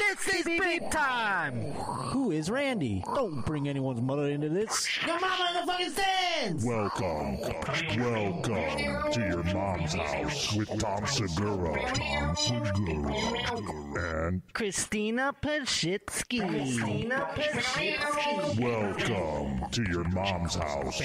This is beep time! Who is Randy? Don't bring anyone's mother into this. Your mama in the fucking stands! Welcome to your mom's house with Tom Segura. And Christina Pashitsky. welcome to your mom's house.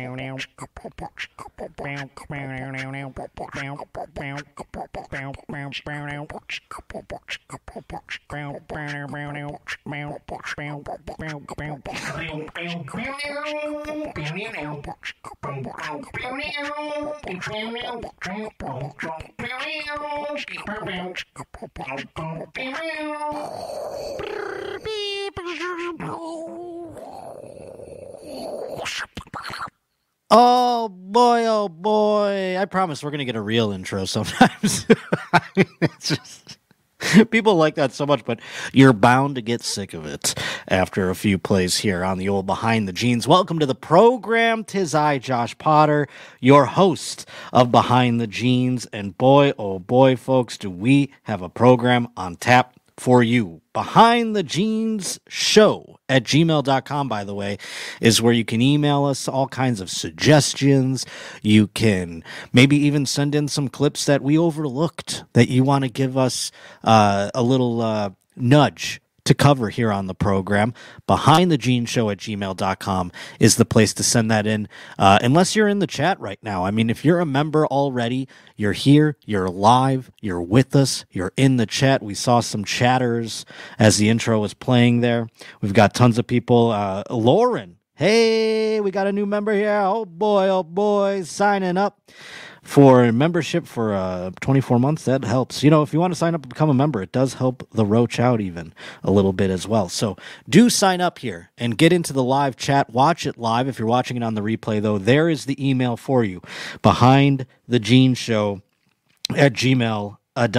Oh boy. I promise we're going to get a real intro sometimes. It's just, people like that so much, but you're bound to get sick of it after a few plays here on the old Behind the Jeans. Welcome to the program. 'Tis I, Josh Potter, your host of Behind the Jeans. And boy, oh boy, folks, do we have a program on tap for you. Behind the Jeans Show at gmail.com, by the way, is where you can email us all kinds of suggestions. You can maybe even send in some clips that we overlooked that you want to give us a little nudge to cover here on the program. Behind the Jeans Show at gmail.com is the place to send that in, unless you're in the chat right now. I mean, if you're a member already, you're here, you're live, you're with us, you're in the chat. We saw some chatters as the intro was playing there. We've got tons of people. Lauren, hey, we got a new member here. Oh boy, signing up for membership for 24 months. That helps. You know, if you want to sign up and become a member, it does help the roach out even a little bit as well. So do sign up here and get into the live chat. Watch it live. If you're watching it on the replay, though, there is the email for you. Behind the Jeans Show at gmail.com.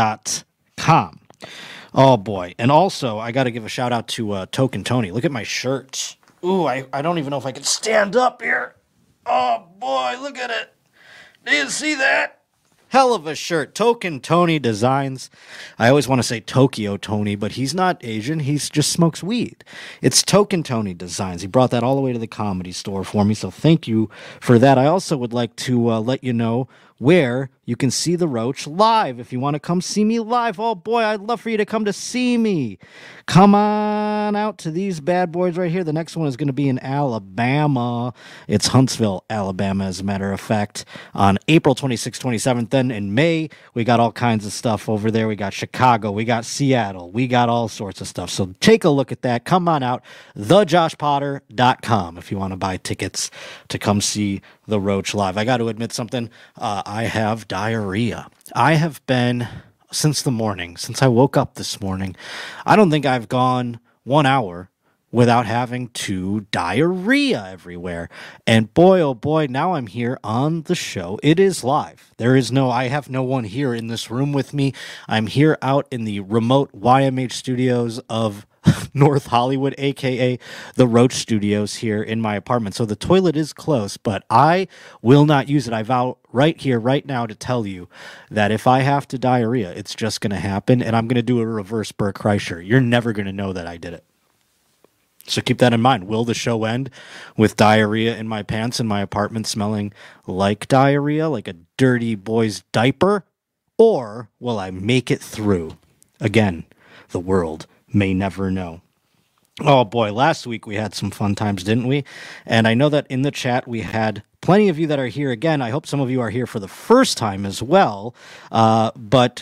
Oh boy. And also, I got to give a shout out to Token Tony. Look at my shirt. Ooh, I don't even know if I can stand up here. Oh boy, look at it. Do you see that? Hell of a shirt. Token Tony Designs. I always want to say Tokyo Tony, but he's not Asian. He just smokes weed. It's Token Tony Designs. He brought that all the way to the Comedy Store for me, so thank you for that. I also would like to let you know where you can see the Roach live. If you want to come see me live, oh boy, I'd love for you to come to see me. Come on out to these bad boys right here. The next one is going to be in Alabama. It's Huntsville, Alabama, as a matter of fact, on April 26th, 27th. Then in May, we got all kinds of stuff over there. We got Chicago, we got Seattle, we got all sorts of stuff. So take a look at that. Come on out, thejoshpotter.com if you want to buy tickets to come see the Roach live. I got to admit something. I have diarrhea. I have been, since the morning, since I woke up this morning, I don't think I've gone 1 hour without having to diarrhea everywhere. And boy, oh boy, now I'm here on the show. It is live. I have no one here in this room with me. I'm here out in the remote YMH studios of North Hollywood, aka the Roach Studios, here in my apartment. So the toilet is close, but I will not use it. I vow right here, right now, to tell you that if I have to diarrhea, it's just going to happen, and I'm going to do a reverse Bert Kreischer. You're never going to know that I did it. So keep that in mind. Will the show end with diarrhea in my pants in my apartment smelling like diarrhea, like a dirty boy's diaper? Or will I make it through? Again, the world may never know. Oh boy, last week we had some fun times, didn't we? And I know that in the chat we had plenty of you that are here again. I hope some of you are here for the first time as well. But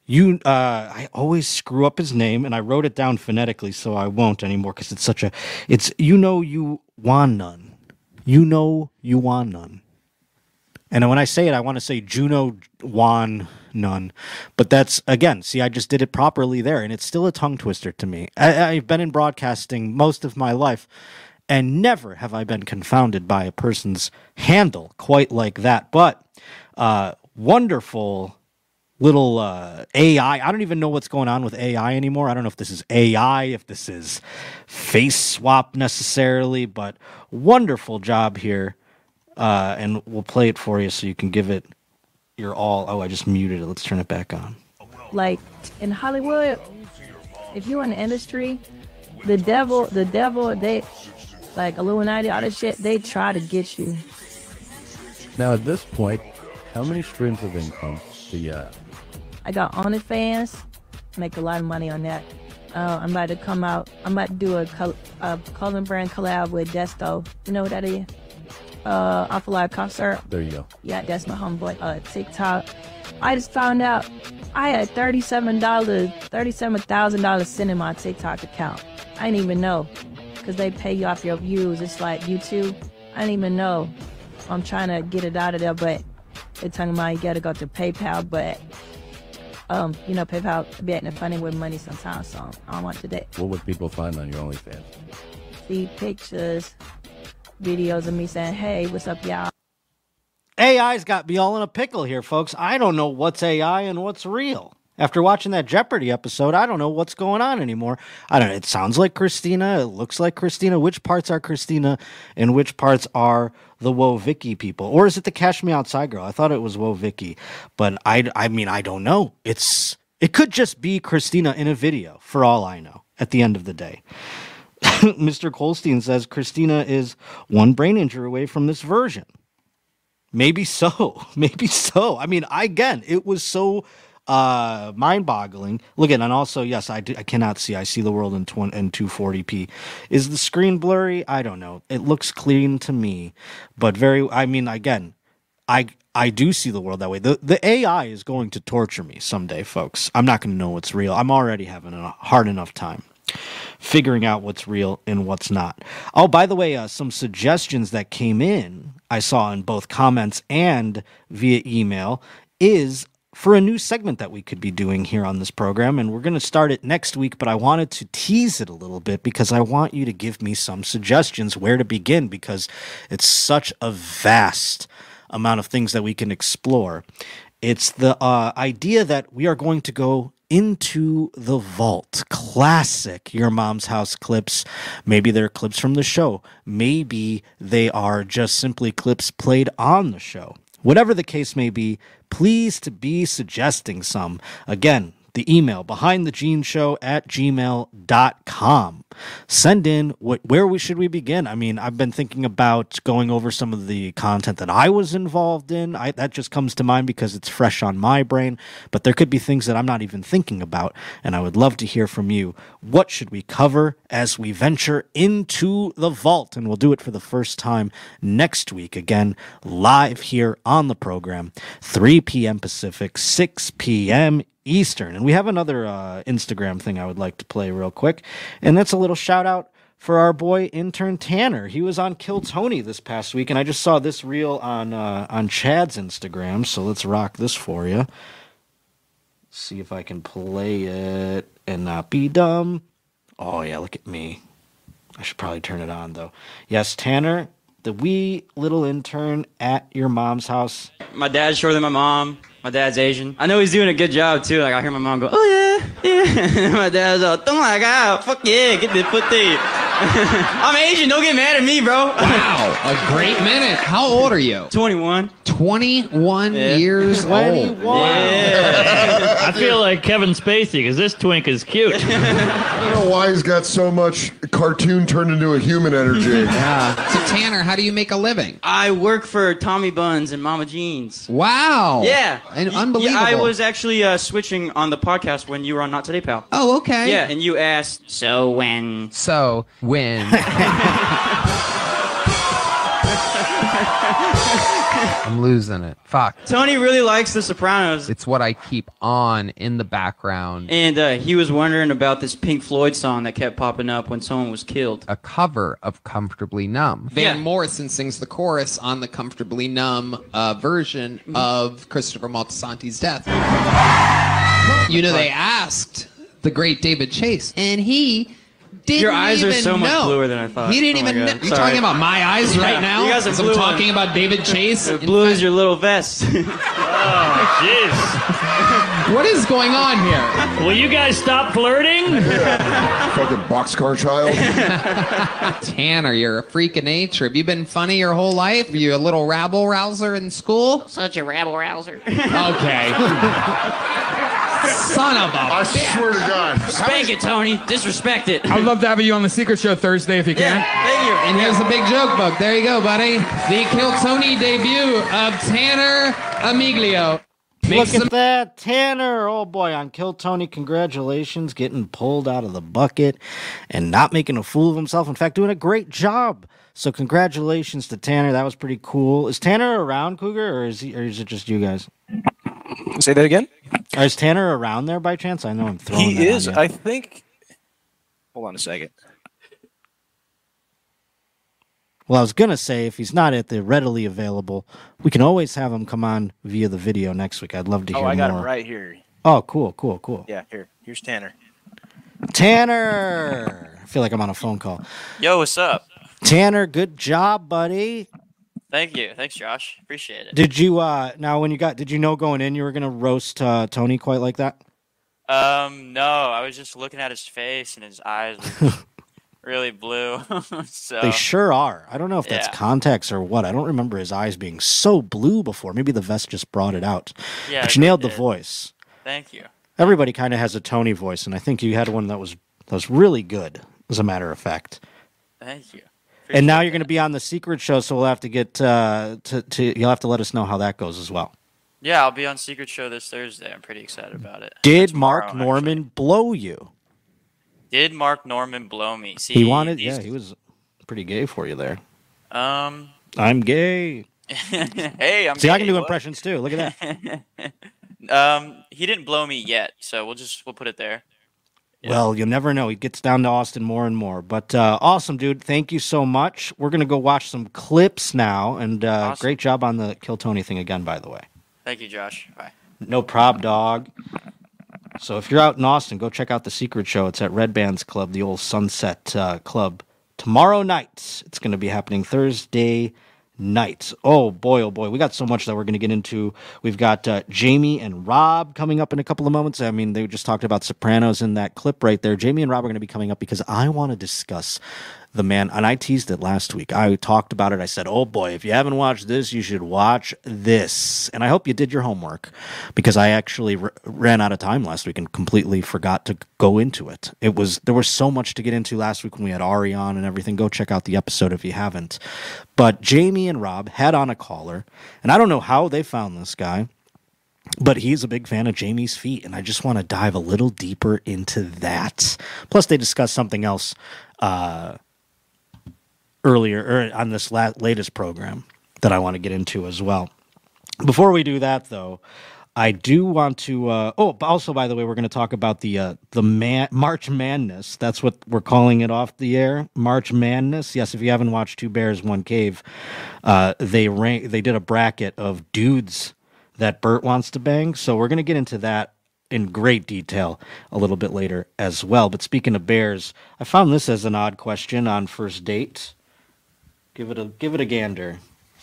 I always screw up his name, and I wrote it down phonetically, so I won't anymore because it's you want none. You want none. And when I say it, I want to say Juno Wan None. But that's, again, see, I just did it properly there, and it's still a tongue twister to me. I've been in broadcasting most of my life, and never have I been confounded by a person's handle quite like that. But wonderful little AI. I don't even know what's going on with AI anymore. I don't know if this is AI, if this is face swap necessarily, but wonderful job here. And we'll play it for you so you can give it your all. Oh, I just muted it. Let's turn it back on. Like in Hollywood, if you're in the industry, the devil, they, like Illuminati, all this shit, they try to get you. Now, at this point, how many streams of income do you have? I got OnlyFans, make a lot of money on that. I'm about to come out. I'm about to do a clothing brand collab with Desto. You know what that is? Awful Lot Concert. There you go. Yeah, that's my homeboy. TikTok. I just found out I had $37,000 sent in my TikTok account. I didn't even know, because they pay you off your views. It's like YouTube. I didn't even know. I'm trying to get it out of there, but they're talking about you gotta go to PayPal, but you know, PayPal be acting funny with money sometimes, so I don't want to do that. What would people find on your OnlyFans? See pictures, videos of me saying, hey, what's up, y'all? AI's got me all in a pickle here, folks. I don't know what's AI and what's real. After watching that Jeopardy episode, I don't know what's going on anymore. I don't know. It sounds like Christina. It looks like Christina. Which parts are Christina and which parts are the Woah Vicky people? Or is it the Cash Me Outside girl? I thought it was Woah Vicky. But I mean, I don't know. It could just be Christina in a video, for all I know, at the end of the day. Mr. Colstein says Christina is one brain injury away from this version. Maybe so. Maybe so. I mean, again, it was so mind-boggling. Look at, and also, yes, I cannot see. I see the world in 240p. Is the screen blurry? I don't know. It looks clean to me, but I mean, again, I do see the world that way. The AI is going to torture me someday, folks. I'm not going to know what's real. I'm already having a hard enough time figuring out what's real and what's not. Oh, by the way, some suggestions that came in, I saw in both comments and via email, is for a new segment that we could be doing here on this program. And we're going to start it next week, but I wanted to tease it a little bit because I want you to give me some suggestions where to begin, because it's such a vast amount of things that we can explore. It's the idea that we are going to go into the vault. Classic Your Mom's House clips. Maybe they're clips from the show. Maybe they are just simply clips played on the show. Whatever the case may be, please to be suggesting some. Again, the email behindthegeneshow@gmail.com. Send in where should we begin? I mean, I've been thinking about going over some of the content that I was involved in. That just comes to mind because it's fresh on my brain, but there could be things that I'm not even thinking about, and I would love to hear from you. What should we cover as we venture into the vault? And we'll do it for the first time next week, again, live here on the program, 3 p.m. Pacific, 6 p.m. Eastern. And we have another Instagram thing I would like to play real quick, and that's a little shout out for our boy intern Tanner. He was on Kill Tony this past week, and I just saw this reel on Chad's Instagram, so let's rock this for you. See if I can play it and not be dumb. Oh yeah, look at me. I should probably turn it on though. Yes, Tanner, the wee little intern at Your Mom's House. My dad's shorter than my mom. My dad's Asian. I know he's doing a good job too. Like I hear my mom go, "Oh yeah, yeah." My dad's like, "Oh my god, fuck yeah, get the footy." I'm Asian. Don't get mad at me, bro. Wow, a great minute. How old are you? 21. 21 years old. 21. Yeah. I feel like Kevin Spacey because this twink is cute. I don't know why he's got so much cartoon turned into a human energy. Yeah. So Tanner, how do you make a living? I work for Tommy Buns and Mama Jeans. Wow. Yeah. And unbelievable. Yeah, I was actually switching on the podcast when you were on Not Today, Pal. Oh, okay. Yeah, and you asked, so when? So when? I'm losing it. Fuck. Tony really likes The Sopranos. It's what I keep on in the background. And he was wondering about this Pink Floyd song that kept popping up when someone was killed. A cover of Comfortably Numb. Van Morrison sings the chorus on the Comfortably Numb version of Christopher Moltisanti's death. You know, they asked the great David Chase, and he didn't Your eyes even are so much know. bluer than I thought. He didn't Oh my even know. God. You Sorry. talking about my eyes right now? You guys are As I'm blue talking on- about David Chase. Blue as your little vest. Jeez. What is going on here? Will you guys stop flirting? Fucking boxcar child. Tanner, you're a freak of nature. Have you been funny your whole life? Are you a little rabble-rouser in school? Such a rabble-rouser. Okay. Son of a I swear to God. Spank it, Tony. Disrespect it. I'd love to have you on the Secret Show Thursday if you can. Thank you. And here's the big joke book. There you go, buddy. The Kill Tony debut of Tanner Amiglio. Look at that, Tanner. Oh boy, on Kill Tony, congratulations, getting pulled out of the bucket and not making a fool of himself. In fact, doing a great job. So congratulations to Tanner. That was pretty cool. Is Tanner around, Cougar, or is it just you guys? Say that again? Is Tanner around there by chance? I know I'm throwing He that is, on you. I think. Hold on a second. Well, I was going to say, if he's not at the readily available, we can always have him come on via the video next week. I'd love to hear more. I got him right here. Oh, cool. Yeah, here's Tanner. Tanner! I feel like I'm on a phone call. Yo, what's up? Tanner, good job, buddy. Thank you. Thanks, Josh. Appreciate it. Did you did you know going in you were going to roast Tony quite like that? No, I was just looking at his face and his eyes were really blue. So They sure are. I don't know if that's context or what. I don't remember his eyes being so blue before. Maybe the vest just brought it out. Yeah, but you nailed the voice. Thank you. Everybody kind of has a Tony voice, and I think you had one that was really good, as a matter of fact. Thank you. And now you're going to be on the Secret Show, so we'll have to get you'll have to let us know how that goes as well. Yeah, I'll be on Secret Show this Thursday. I'm pretty excited about it. Did Mark Norman blow you? Did Mark Norman blow me? See, He wanted, he was pretty gay for you there. I'm gay. Hey, I'm See, gay. I can do What? impressions too. Look at that. He didn't blow me yet, so we'll put it there. Well, you'll never know. He gets down to Austin more and more. But awesome, dude. Thank you so much. We're going to go watch some clips now. And great job on the Kill Tony thing again, by the way. Thank you, Josh. Bye. No prob, dog. So if you're out in Austin, go check out the Secret Show. It's at Red Bands Club, the old Sunset Club. Tomorrow night. It's going to be happening Thursday night. Oh boy. We got so much that we're going to get into. We've got Jamie and Rob coming up in a couple of moments. I mean, they just talked about Sopranos in that clip right there. Jamie and Rob are going to be coming up because I want to discuss the man, and I teased it last week. I talked about it. I said, oh boy, if you haven't watched this, you should watch this. And I hope you did your homework, because I actually ran out of time last week and completely forgot to go into it. There was so much to get into last week when we had Ari on and everything. Go check out the episode if you haven't. But Jamie and Rob had on a caller, and I don't know how they found this guy, but he's a big fan of Jamie's feet, and I just want to dive a little deeper into that. Plus, they discussed something else earlier or on this latest program that I want to get into as well. Before we do that, though, I do want to. Also, by the way, we're going to talk about the March Madness. That's what we're calling it off the air. March Madness. Yes, if you haven't watched Two Bears, One Cave, they did a bracket of dudes that Bert wants to bang. So we're going to get into that in great detail a little bit later as well. But speaking of bears, I found this as an odd question on first date. Give it a gander.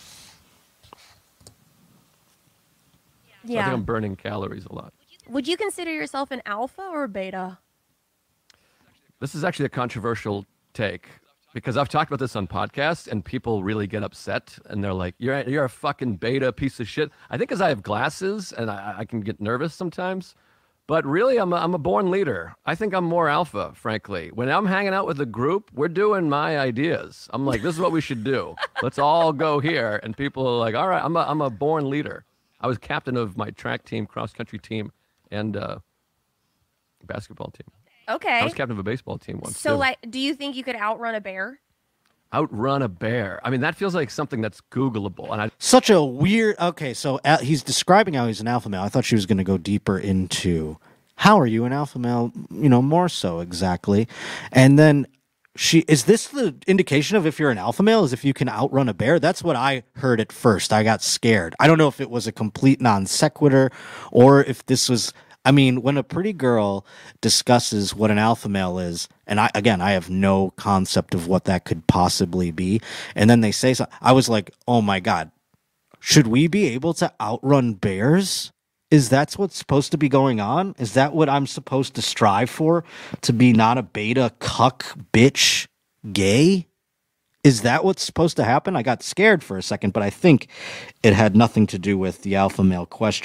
Yeah. So I think I'm burning calories a lot. Would you consider yourself an alpha or a beta? This is actually a controversial take, because I've talked about this on podcasts and people really get upset and they're like, you're a fucking beta piece of shit. I think because I have glasses and I can get nervous sometimes. But really, I'm a born leader. I think I'm more alpha, frankly. When I'm hanging out with a group, we're doing my ideas. I'm like, this is what we should do. Let's all go here. And people are like, all right, I'm a born leader. I was captain of my track team, cross-country team, and basketball team. Okay. I was captain of a baseball team once, So, too. do you think you could outrun a bear? Outrun a bear. I mean, that feels like something that's Googleable. And Such a weird. Okay, so he's describing how he's an alpha male. I thought she was going to go deeper into how are you an alpha male, more so exactly. And then is this the indication of if you're an alpha male is if you can outrun a bear? That's what I heard at first. I got scared. I don't know if it was a complete non sequitur or if this was. I mean, when a pretty girl discusses what an alpha male is, and I have no concept of what that could possibly be, and then they say something, I was like, oh my God, should we be able to outrun bears? Is that what's supposed to be going on? Is that what I'm supposed to strive for? To be not a beta, cuck, bitch, gay? Is that what's supposed to happen? I got scared for a second, but I think it had nothing to do with the alpha male questioning.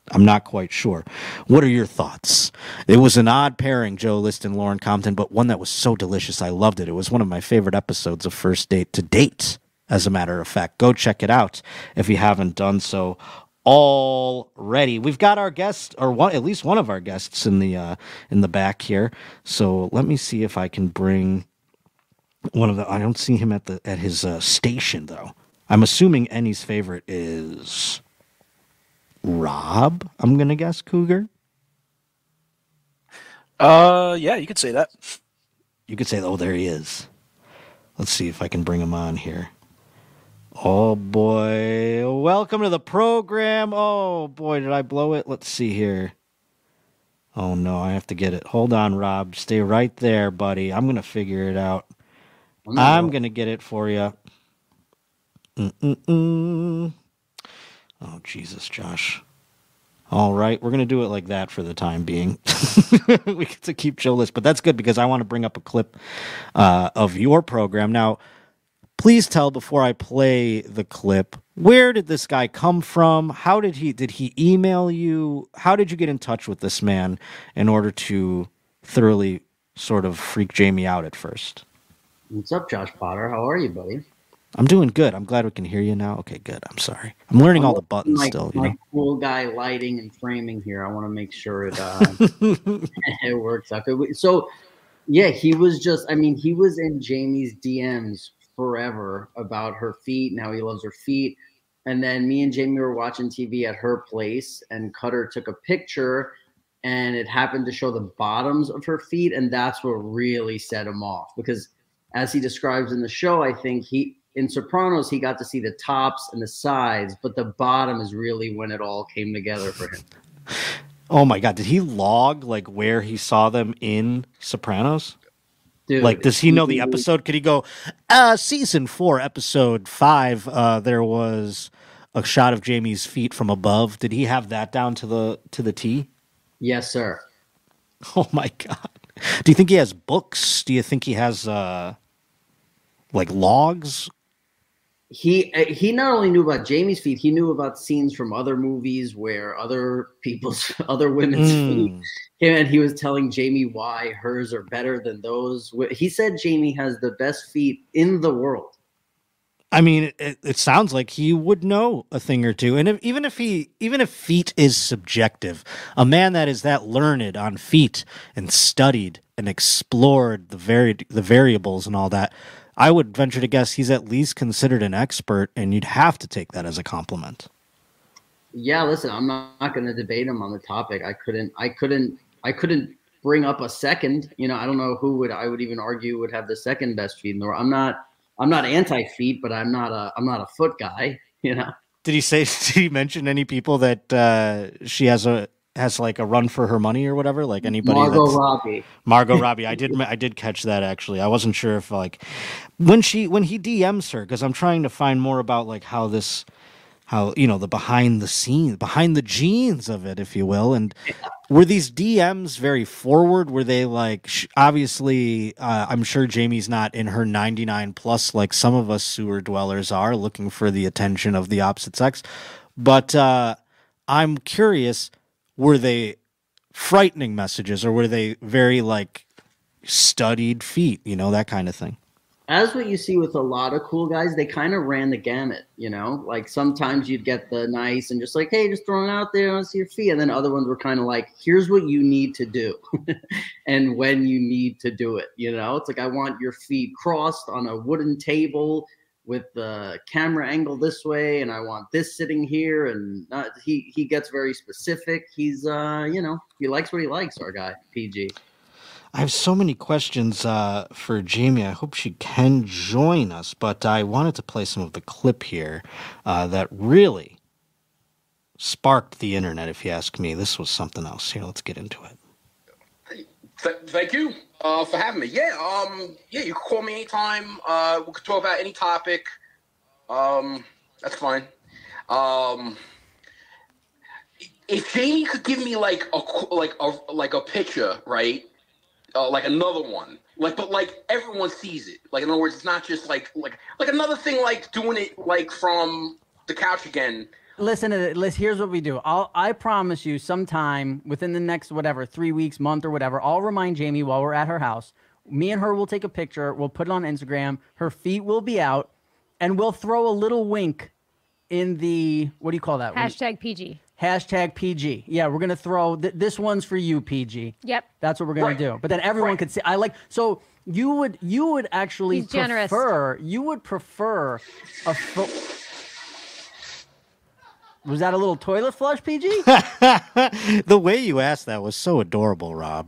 I'm not quite sure. What are your thoughts? It was an odd pairing, Joe List and Lauren Compton, but one that was so delicious. I loved it. It was one of my favorite episodes of First Date to date, as a matter of fact. Go check it out if you haven't done so already. We've got our guest, or at least one of our guests in the back here. So let me see if I can bring one of the. I don't see him at his station though. I'm assuming Annie's favorite is Rob. I'm gonna guess Cougar. Yeah, you could say that. You could say, oh, there he is. Let's see if I can bring him on here. Oh boy, welcome to the program. Oh boy, did I blow it? Let's see here. Oh no, I have to get it. Hold on, Rob. Stay right there, buddy. I'm going to figure it out. I'm going to get it for you. Oh, Jesus, Josh. All right, we're going to do it like that for the time being. We get to keep Joe List, but that's good because I want to bring up a clip of your program. Now, please tell before I play the clip, where did this guy come from? How did he email you? How did you get in touch with this man in order to thoroughly sort of freak Jamie out at first? What's up, Josh Potter? How are you, buddy? I'm doing good. I'm glad we can hear you now. Okay, good. I'm sorry. I'm learning all the buttons still. My cool guy lighting and framing here. I want to make sure it it works out. So, yeah, he was in Jamie's DMs forever about her feet and how he loves her feet. And then me and Jamie were watching TV at her place, and Cutter took a picture, and it happened to show the bottoms of her feet, and that's what really set him off. Because as he describes in the show, I think in Sopranos, he got to see the tops and the sides, but the bottom is really when it all came together for him. Oh my God. Did he log like where he saw them in Sopranos? Dude, like, does he know the episode? Could he go, season 4, episode 5, there was a shot of Jamie's feet from above. Did he have that down to the T? Yes, sir. Oh my God. Do you think he has books? Do you think he has like logs? He not only knew about Jamie's feet, he knew about scenes from other movies where other women's feet. And he was telling Jamie why hers are better than those. He said Jamie has the best feet in the world. I mean, it sounds like he would know a thing or two. And even if feet is subjective, a man that is that learned on feet and studied and explored the variables and all that, I would venture to guess he's at least considered an expert, and you'd have to take that as a compliment. Yeah, listen, I'm not going to debate him on the topic. I couldn't bring up a second. You know, I don't know who I would even argue would have the second best feet in the world. I'm not anti-feet, but I'm not a foot guy, you know. Did he mention any people that she has like a run for her money or whatever? Like anybody? Margot Robbie. I did catch that actually. I wasn't sure if like when he DMs her, because I'm trying to find more about like how the behind the scenes, behind the genes of it, if you will. And were these DMs very forward? Were they like, obviously, I'm sure Jamie's not in her 99 plus like some of us sewer dwellers are, looking for the attention of the opposite sex. But I'm curious, were they frightening messages, or were they very like studied feet, you know, that kind of thing? As what you see with a lot of cool guys, they kind of ran the gamut, you know? Like sometimes you'd get the nice and just like, hey, just throwing it out there, I want to see your feet. And then other ones were kind of like, here's what you need to do and when you need to do it, you know? It's like, I want your feet crossed on a wooden table with the camera angle this way, and I want this sitting here. And he gets very specific. He's, you know, he likes what he likes, our guy, PG. I have so many questions for Jamie. I hope she can join us, but I wanted to play some of the clip here that really sparked the internet, if you ask me. This was something else. Here, let's get into it. Thank you for having me. Yeah, you can call me anytime. We could talk about any topic. That's fine. If Jamie could give me like a picture, right? Like another one, but everyone sees it. Like, in other words, it's not just like another thing, like doing it like from the couch again, listen to this. Here's what we do. I promise you, sometime within the next 3 weeks, month, or whatever, I'll remind Jamie while we're at her house. Me and her will take a picture. We'll put it on Instagram. Her feet will be out, and we'll throw a little wink in the what do you call that? Hashtag PG. Hashtag PG. Yeah, we're gonna throw this one's for you, PG. Yep. That's what we're gonna do. But then everyone could see. So you would actually He's generous. prefer a Was that a little toilet flush, PG? The way you asked that was so adorable, Rob.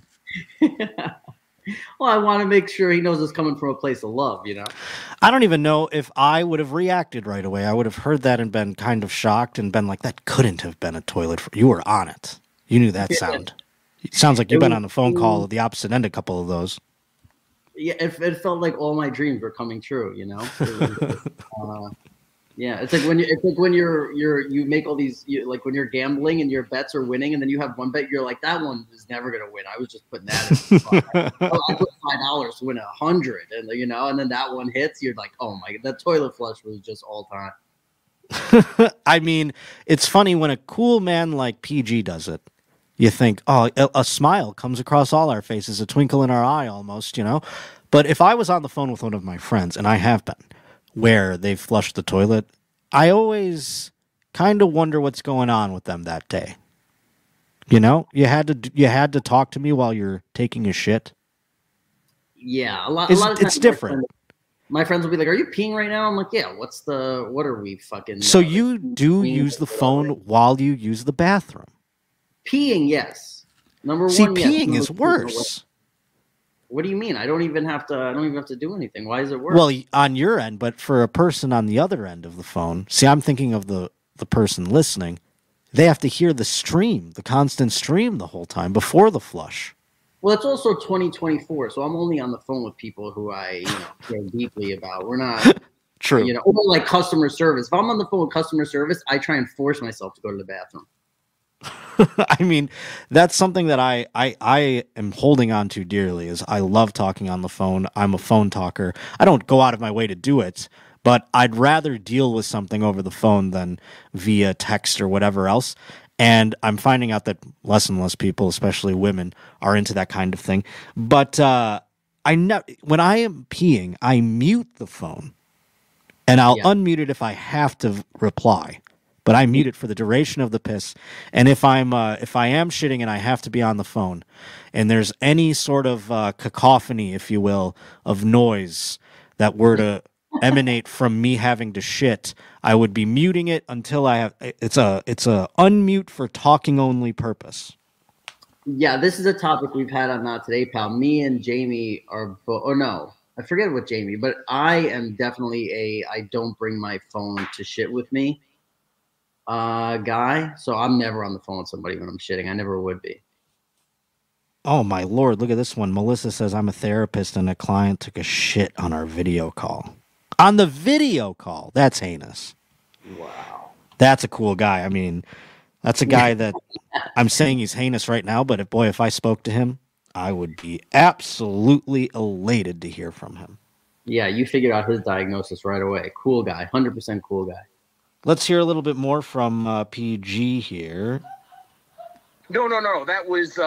Well, I want to make sure he knows it's coming from a place of love, I don't even know if I would have reacted right away. I would have heard that and been kind of shocked and been like, that couldn't have been a toilet. You were on it. You knew that sound. It sounds like you've been on the phone call at the opposite end, a couple of those. Yeah, it felt like all my dreams were coming true, It was, yeah, it's like when you make all these like when you're gambling and your bets are winning, and then you have one bet you're like, that one is never gonna win. I was just putting that in. I put $5 to win 100, and and then that one hits. You're like, oh my, that toilet flush was just all time. I mean, it's funny when a cool man like PG does it. You think, oh, a smile comes across all our faces, a twinkle in our eye almost, But if I was on the phone with one of my friends, and I have been, where they've flushed the toilet, I always kind of wonder what's going on with them that day. You had to talk to me while you're taking a shit. Yeah, a lot of times it's different. My friends will be like, "Are you peeing right now?" I'm like, "Yeah." What are we fucking? So you do use the phone while you use the bathroom? Peeing, yes. Number one. See, yes. peeing is worse. What do you mean? I don't even have to do anything. Why is it worse? Well, on your end, but for a person on the other end of the phone, see, I'm thinking of the person listening. They have to hear the constant stream the whole time before the flush. Well, it's also 2024, so I'm only on the phone with people who I care deeply about. We're not true. Or like customer service. If I'm on the phone with customer service, I try and force myself to go to the bathroom. I mean, that's something that I am holding on to dearly. Is I love talking on the phone. I'm a phone talker. I don't go out of my way to do it, but I'd rather deal with something over the phone than via text or whatever else. And I'm finding out that less and less people, especially women, are into that kind of thing. But when I am peeing, I mute the phone, and I'll unmute it if I have to reply. But I mute it for the duration of the piss. And if I am shitting and I have to be on the phone, and there's any sort of cacophony, if you will, of noise that were to emanate from me having to shit, I would be muting it until I have. It's a unmute for talking only purpose. Yeah, this is a topic we've had on Not Today, pal. Me and Jamie are both. Oh no, I forget what Jamie, but I am definitely I don't bring my phone to shit with me guy. So I'm never on the phone with somebody when I'm shitting. I never would be. Oh my Lord, look at this one. Melissa says, I'm a therapist and a client took a shit on our video call. On the video call? That's heinous. Wow. That's a cool guy. I mean, that's a guy that I'm saying he's heinous right now, but if I spoke to him, I would be absolutely elated to hear from him. Yeah, you figured out his diagnosis right away. Cool guy. 100% cool guy. Let's hear a little bit more from PG here. No. That was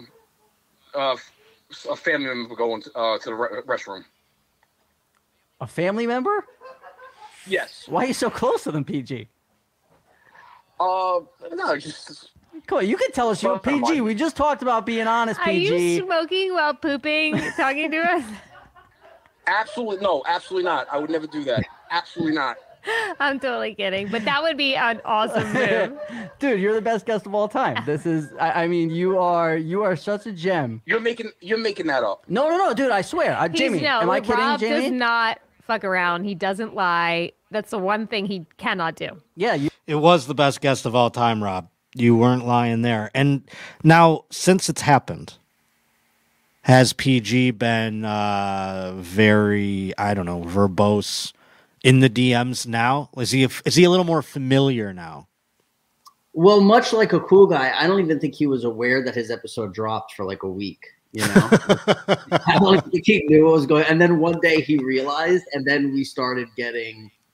a family member going to the restroom. A family member? Yes. Why are you so close to them, PG? No, just... Cool. You can tell us you're PG. We just talked about being honest, PG. Are you smoking while pooping, talking to us? Absolutely not. I would never do that. Absolutely not. I'm totally kidding, but that would be an awesome move. Dude, you're the best guest of all time. This is, I mean, you are such a gem. You're making that up. No, dude, I swear. Jamie, am I kidding, Rob Jamie? does not fuck around. He doesn't lie. That's the one thing he cannot do. Yeah. It was the best guest of all time, Rob. You weren't lying there. And now, since it's happened, has PG been very, I don't know, verbose in the DMs now? Is he a little more familiar now? Well, much like a cool guy, I don't even think he was aware that his episode dropped for like a week. You know, I don't think he knew what was going. And then one day he realized, and then we started getting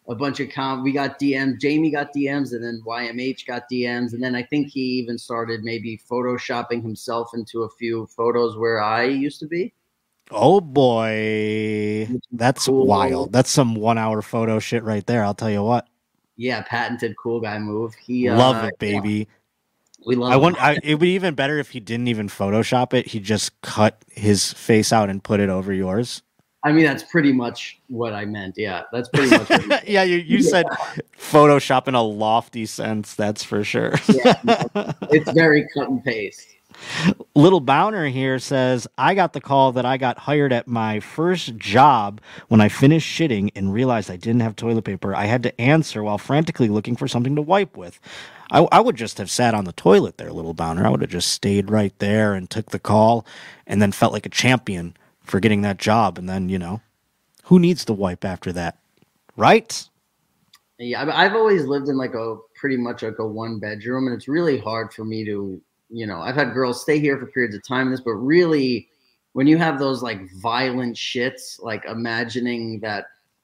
a bunch of we got DMs. Jamie got DMs, and then YMH got DMs, and then I think he even started maybe photoshopping himself into a few photos where I used to be. Oh boy, that's cool. wild. That's some 1 hour photo shit right there. I'll tell you what. Yeah, patented cool guy move. He love it, baby. Yeah, we love. It would be even better if he didn't even Photoshop it. He just cut his face out and put it over yours. I mean, that's pretty much what I meant. Yeah, that's pretty much. What yeah, you said Photoshop in a lofty sense. That's for sure. Yeah, it's very cut and paste. Little Bowner here says, I got the call that I got hired at my first job when I finished shitting and realized I didn't have toilet paper. I had to answer while frantically looking for something to wipe with. I would just have sat on the toilet there, Little Bowner. I would have just stayed right there and took the call and then felt like a champion for getting that job. And then, who needs to wipe after that? Right? Yeah, I've always lived in pretty much like a 1-bedroom, and it's really hard for me to, I've had girls stay here for periods of time, but really when you have those like violent shits, like imagining that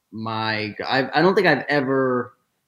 I don't think I've ever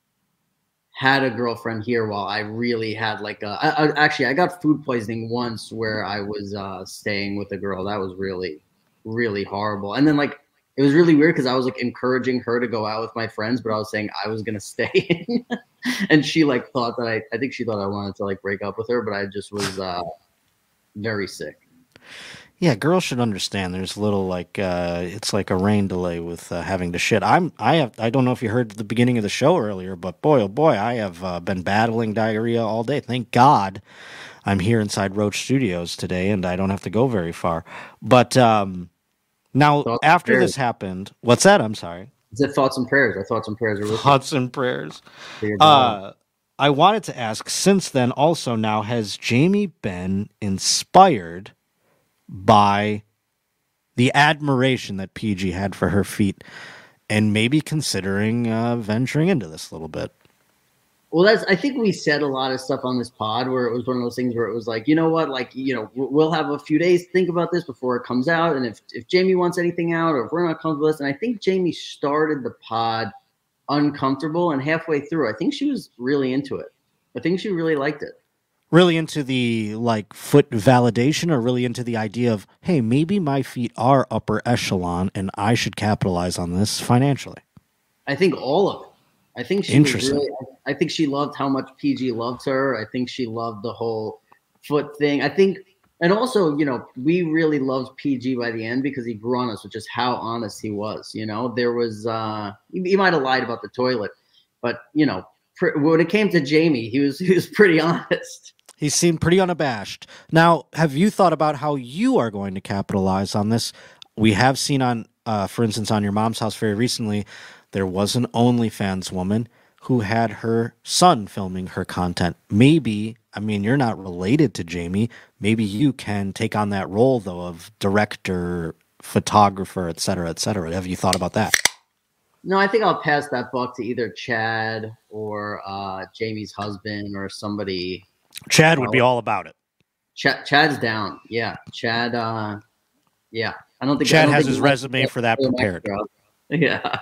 had a girlfriend here while I really had I got food poisoning once where I was staying with a girl. That was really, really horrible. And then it was really weird because I was encouraging her to go out with my friends, but I was saying I was going to stay in. And she thought that I think she thought I wanted to break up with her, but I just was very sick. Yeah, girls should understand. There's a little it's like a rain delay with having to shit. I don't know if you heard the beginning of the show earlier, but boy, oh boy, I have been battling diarrhea all day. Thank God I'm here inside Roach Studios today, and I don't have to go very far. But now after this happened, what's that? I'm sorry. Is it thoughts and prayers? Our thoughts and prayers are with thoughts and prayers. I wanted to ask, since then, also now, has Jamie been inspired by the admiration that PG had for her feet and maybe considering venturing into this a little bit? Well, I think we said a lot of stuff on this pod where it was one of those things where it was like, you know what, we'll have a few days to think about this before it comes out. And if Jamie wants anything out or if we're not comfortable with this, and I think Jamie started the pod uncomfortable, and halfway through, I think she was really into it. I think she really liked it. Really into the foot validation, or really into the idea of, hey, maybe my feet are upper echelon and I should capitalize on this financially? I think all of it. I think she was really, I think she loved how much PG loved her. I think she loved the whole foot thing. I think, and also, we really loved PG by the end because he grew on us with just how honest he was. There was, he might have lied about the toilet, but when it came to Jamie, he was pretty honest. He seemed pretty unabashed. Now, have you thought about how you are going to capitalize on this? We have seen on, for instance, on Your Mom's House very recently, there was an OnlyFans woman who had her son filming her content. Maybe, you're not related to Jamie. Maybe you can take on that role, though, of director, photographer, et cetera, et cetera. Have you thought about that? No, I think I'll pass that buck to either Chad or Jamie's husband or somebody. Chad would be all about it. Chad's down. Yeah. Chad, yeah. I don't think Chad has his resume for that prepared. Yeah.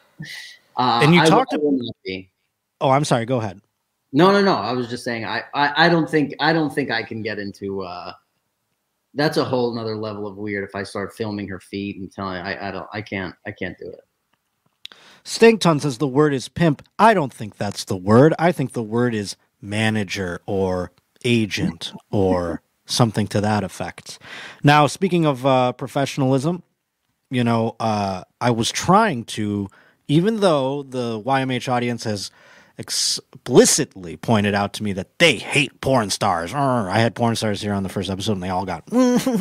And you talked about. Oh, I'm sorry. Go ahead. No. I was just saying. I don't think I can get into. That's a whole nother level of weird. If I start filming her feet and telling, I can't do it. Stinkton says the word is pimp. I don't think that's the word. I think the word is manager or agent or something to that effect. Now, speaking of professionalism, I was trying to, even though the YMH audience has explicitly pointed out to me that they hate porn stars. I had porn stars here on the first episode and they all got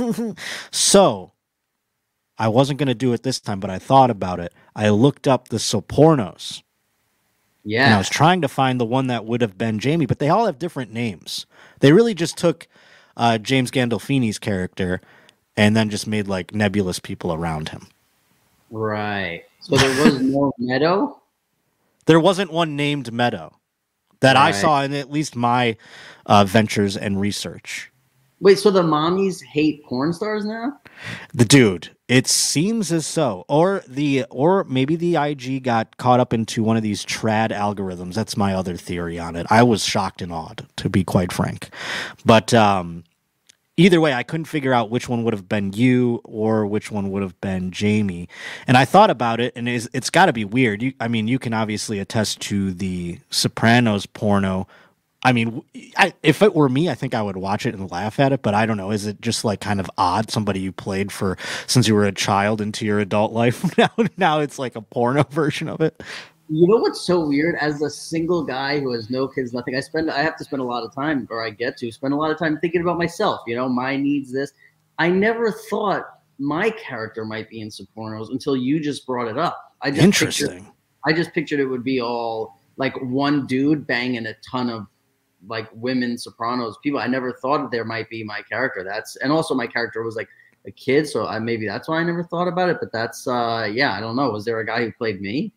so I wasn't going to do it this time, but I thought about it. I looked up the Sopornos. Yeah. And I was trying to find the one that would have been Jamie, but they all have different names. They really just took James Gandolfini's character and then just made nebulous people around him. Right. So there was no Meadow? There wasn't one named Meadow that I saw in at least my ventures and research. Wait, so the mommies hate porn stars now? The dude, It seems as so, or maybe the IG got caught up into one of these trad algorithms. That's my other theory on it. I was shocked and awed, to be quite frank. But either way, I couldn't figure out which one would have been you or which one would have been Jamie. And I thought about it, and it's got to be weird. You can obviously attest to the Sopranos porno. I mean, if it were me, I think I would watch it and laugh at it, but I don't know. Is it just like kind of odd? Somebody you played for since you were a child into your adult life. Now it's like a porno version of it. You know what's so weird? As a single guy who has no kids, nothing, I have to spend a lot of time, or I get to spend a lot of time thinking about myself. You know, my needs, this. I never thought my character might be in Sopranos until you just brought it up. Interesting. I just pictured it would be all like one dude banging a ton of like women Sopranos people. I never thought there might be my character. And also my character was like a kid, so maybe that's why I never thought about it. But that's I don't know. Was there a guy who played me?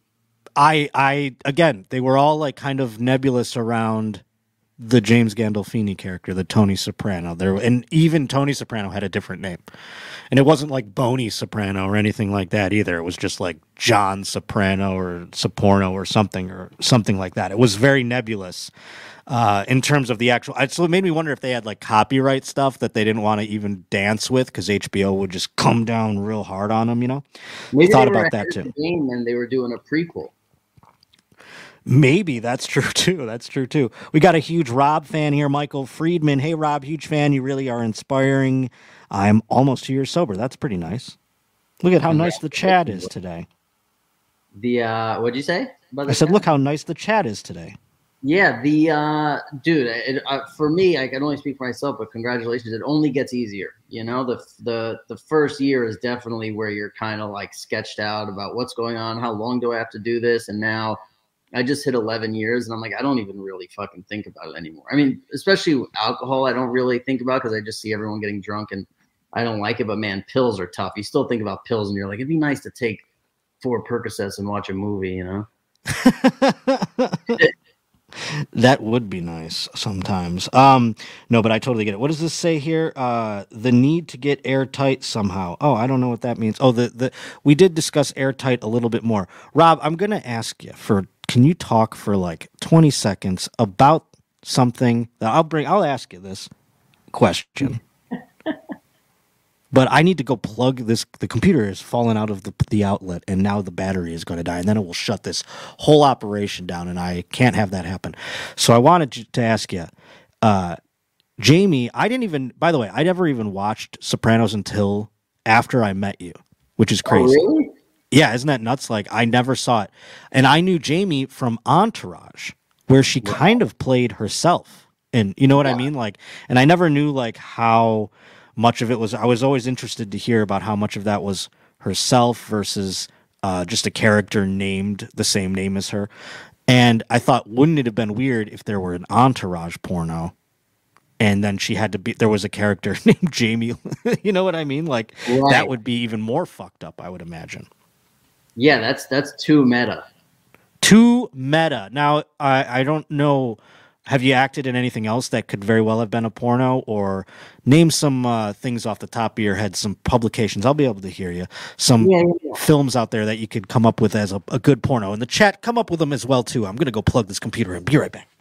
I again, they were all like kind of nebulous around the James Gandolfini character, the Tony Soprano. And even Tony Soprano had a different name, and it wasn't like Boney Soprano or anything like that either. It was just like John Soprano or Soporno or something like that. It was very nebulous. In terms of the actual, so it made me wonder if they had like copyright stuff that they didn't want to even dance with because HBO would just come down real hard on them, you know? Maybe thought they were about that ahead too. of the game and they were doing a prequel. Maybe that's true too. That's true too. We got a huge Rob fan here, Michael Friedman. Hey Rob, huge fan. You really are inspiring. I'm almost 2 years sober. That's pretty nice. Look at how nice the chat is today. What'd you say? I said, look how nice the chat is today. Yeah, dude. For me, I can only speak for myself, but congratulations. It only gets easier. You know, the first year is definitely where you're kind of like sketched out about what's going on. How long do I have to do this? And now I just hit 11 years, and I'm like, I don't even really fucking think about it anymore. I mean, especially with alcohol, I don't really think about because I just see everyone getting drunk, and I don't like it. But man, pills are tough. You still think about pills, and you're like, it'd be nice to take 4 Percocets and watch a movie. You know. That would be nice sometimes. No, but I totally get it. What does this say here? The need to get airtight somehow. Oh, I don't know what that means. Oh, we did discuss airtight a little bit more. Rob, I'm going to ask you can you talk for like 20 seconds about something that I'll ask you this question. But I need to go plug this. The computer has fallen out of the outlet, and now the battery is going to die, and then it will shut this whole operation down, and I can't have that happen. So I wanted to ask you, Jamie, by the way, I never even watched Sopranos until after I met you, which is crazy. Oh, really? Yeah, isn't that nuts? Like, I never saw it. And I knew Jamie from Entourage, where she kind of played herself. And you know what I mean? Like, and I never knew like how much of it was. I was always interested to hear about how much of that was herself versus just a character named the same name as her. And I thought, wouldn't it have been weird if there were an Entourage porno and then there was a character named Jamie? You know what I mean? Like, that would be even more fucked up, I would imagine. Yeah, that's too meta. Too meta. Now, I don't know. Have you acted in anything else that could very well have been a porno? Or name some things off the top of your head, some publications. I'll be able to hear you. Some films out there that you could come up with as a good porno. In the chat, come up with them as well, too. I'm going to go plug this computer in. Be right back.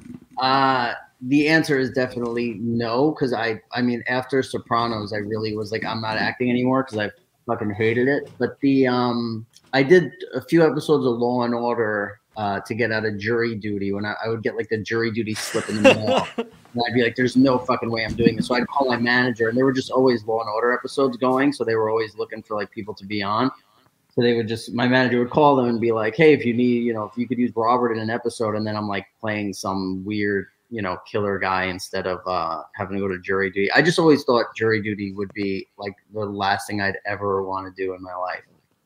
The answer is definitely no, because I mean, after Sopranos, I really was like, I'm not acting anymore because I fucking hated it. But I did a few episodes of Law and Order to get out of jury duty when I would get like the jury duty slip in the mail. And I'd be like, there's no fucking way I'm doing this. So I'd call my manager, and there were just always Law and Order episodes going. So they were always looking for like people to be on. So they would my manager would call them and be like, hey, if you need, if you could use Robert in an episode. And then I'm like playing some weird, killer guy instead of having to go to jury duty. I just always thought jury duty would be like the last thing I'd ever want to do in my life.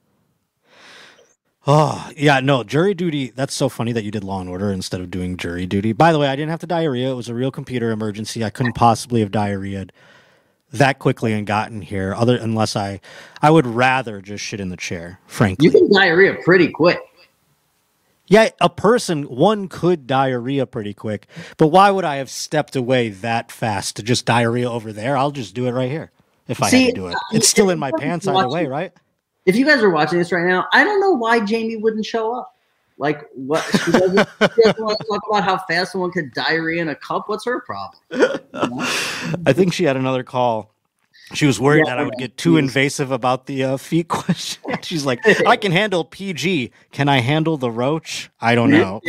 Oh, yeah, no, jury duty. That's so funny that you did Law and Order instead of doing jury duty. By the way, I didn't have to diarrhea. It was a real computer emergency. I couldn't possibly have diarrheaed that quickly and gotten here unless I would rather just shit in the chair, frankly. You can diarrhea pretty quick. Yeah, one could diarrhea pretty quick, but why would I have stepped away that fast to just diarrhea over there? I'll just do it right here. if I had to do it. It's still in my pants either way, right? If you guys are watching this right now, I don't know why Jamie wouldn't show up. Like, what? She doesn't want to talk about how fast someone could diarrhea in a cup. What's her problem? I think she had another call. She was worried that I would get too invasive about the feet question. She's like, I can handle PG. Can I handle the roach? I don't know.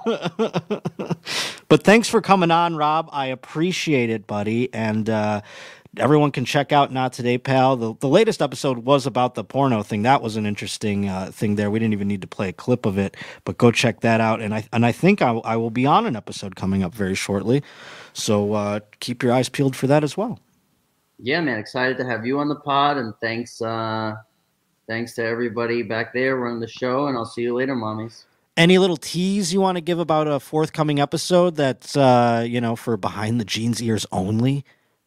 But thanks for coming on, Rob. I appreciate it, buddy. And everyone can check out Not Today, Pal. The latest episode was about the porno thing. That was an interesting thing there. We didn't even need to play a clip of it, but go check that out. And I think I will be on an episode coming up very shortly. So keep your eyes peeled for that as well. Yeah, man, excited to have you on the pod, and thanks to everybody back there running the show, and I'll see you later, mommies. Any little tease you want to give about a forthcoming episode that's for behind the jeans ears only?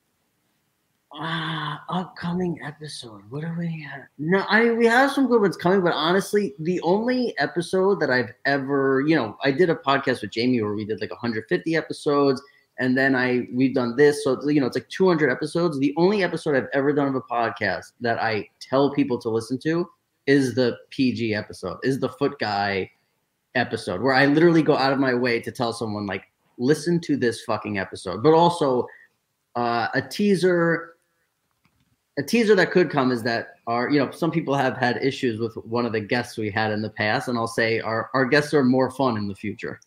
Upcoming episode. What do we have? No, we have some good ones coming, but honestly, the only episode that I've ever, I did a podcast with Jamie where we did like 150 episodes. And then we've done this. So, it's like 200 episodes. The only episode I've ever done of a podcast that I tell people to listen to is the PG episode, is the Foot Guy episode, where I literally go out of my way to tell someone, like, listen to this fucking episode. But also a teaser that could come is that some people have had issues with one of the guests we had in the past. And I'll say our guests are more fun in the future.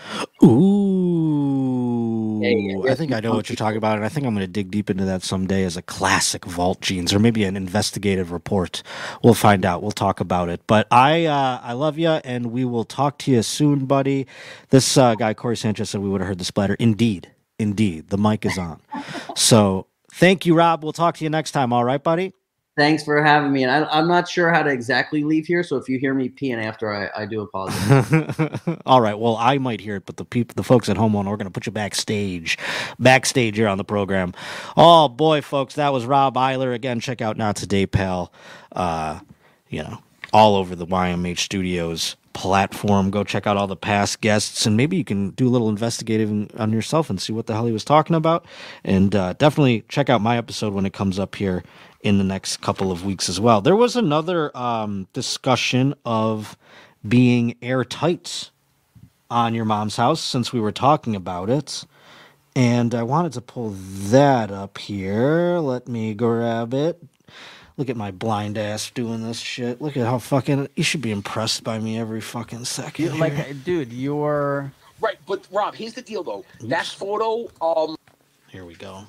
Ooh, I think I know what you're talking about, and I think I'm going to dig deep into that someday as a classic Vault Genes, or maybe an investigative report. We'll find out. We'll talk about it. But I love you, and we will talk to you soon, buddy. This guy, Corey Sanchez, said we would have heard the splatter. Indeed. The mic is on. So thank you, Rob. We'll talk to you next time. All right, buddy? Thanks for having me. And I'm not sure how to exactly leave here, so if you hear me peeing after, I do apologize. All right. Well, I might hear it, but the folks at home, we're going to put you backstage here on the program. Oh boy, folks, that was Rob Eiler. Again, check out Not Today, Pal. All over the YMH Studios platform. Go check out all the past guests, and maybe you can do a little investigating on yourself and see what the hell he was talking about. And definitely check out my episode when it comes up here in the next couple of weeks as well. There was another discussion of being airtight on Your Mom's House since we were talking about it. And I wanted to pull that up here. Let me grab it. Look at my blind ass doing this shit. Look at how fucking... You should be impressed by me every fucking second. Dude, you're... Right, but Rob, here's the deal, though. Oops. That photo... Here we go.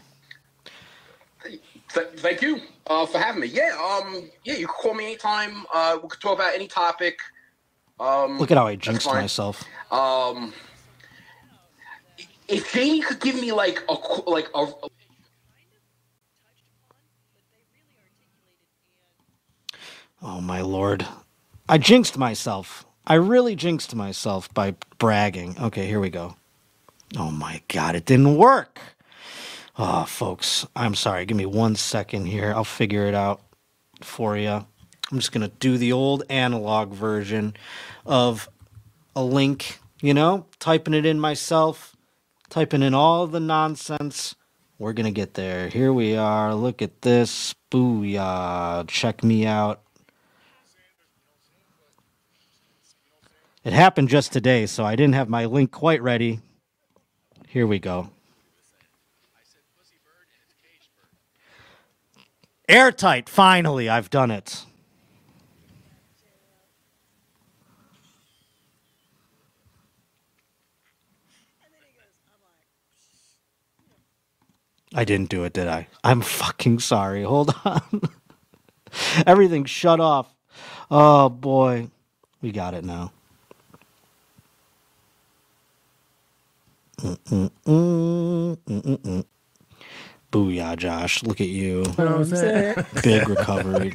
Thank you for having me. Yeah, you can call me anytime. We could talk about any topic. Look at how I jinxed myself. If Jamie could give me like a Oh my lord. I jinxed myself. I really jinxed myself by bragging. Okay, here we go. Oh my god, it didn't work. Oh, folks, I'm sorry. Give me 1 second here. I'll figure it out for you. I'm just going to do the old analog version of a link, typing it in myself, typing in all the nonsense. We're going to get there. Here we are. Look at this. Booyah. Check me out. It happened just today, so I didn't have my link quite ready. Here we go. Airtight, finally, I've done it. I didn't do it, did I? I'm fucking sorry. Hold on. Everything shut off. Oh, boy. We got it now. Booyah, Josh. Look at you. Big recovery.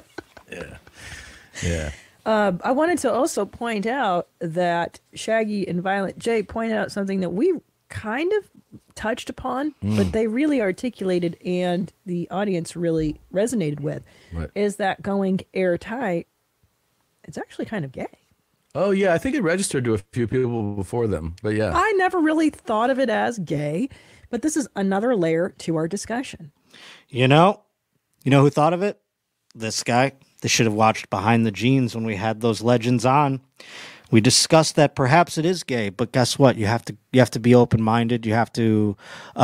Yeah. I wanted to also point out that Shaggy and Violent J pointed out something that we kind of touched upon, but they really articulated and the audience really resonated with, is that going airtight, it's actually kind of gay. Oh, yeah. I think it registered to a few people before them, but yeah. I never really thought of it as gay, but this is another layer to our discussion. You know who thought of it? This guy. They should have watched Behind the Jeans when we had those legends on. We discussed that perhaps it is gay, but guess what? You have to be open-minded. You have to,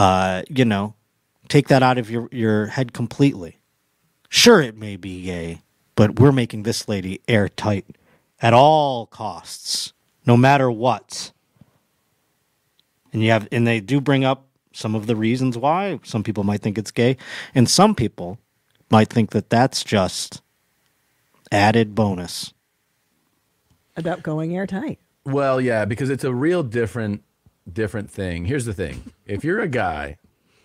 take that out of your head completely. Sure, it may be gay, but we're making this lady airtight at all costs, no matter what. And they do bring up some of the reasons why. Some people might think it's gay, and some people might think that that's just added bonus. About going airtight. Well, yeah, because it's a real different thing. Here's the thing. If you're a guy,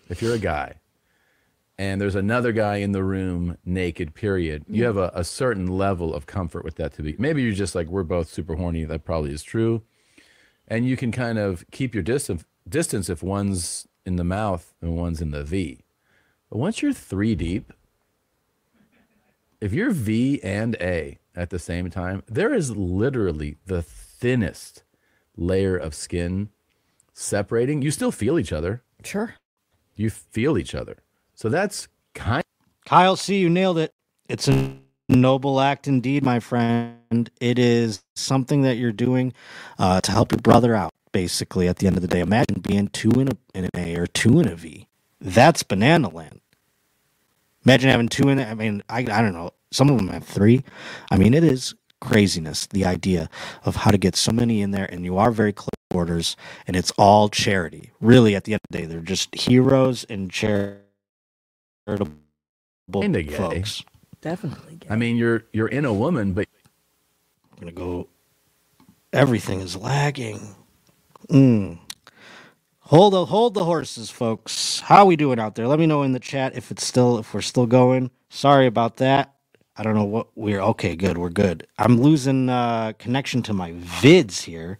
and there's another guy in the room naked, period, you have a certain level of comfort with that to be. Maybe you're just like, we're both super horny. That probably is true. And you can kind of keep your distance if one's in the mouth and one's in the V. But once you're 3 deep, if you're V and A at the same time, there is literally the thinnest layer of skin separating. You still feel each other. Sure. You feel each other. So that's kind of... Kyle C., you nailed it. It's a noble act indeed, my friend. It is something that you're doing to help your brother out, basically, at the end of the day. Imagine being 2 in an A or 2 in a V. That's banana land. Imagine having 2 in it. I mean, I don't know. Some of them have 3. I mean, it is craziness, the idea of how to get so many in there, and you are very close quarters, and it's all charity. Really, at the end of the day, they're just heroes and charitable folks. Definitely gay. I mean, you're in a woman, but... I'm going to go... Everything is lagging. Hold the horses, folks. How we doing out there? Let me know in the chat if we're still going. Sorry about that. I don't know what okay, good. We're good. I'm losing connection to my vids here,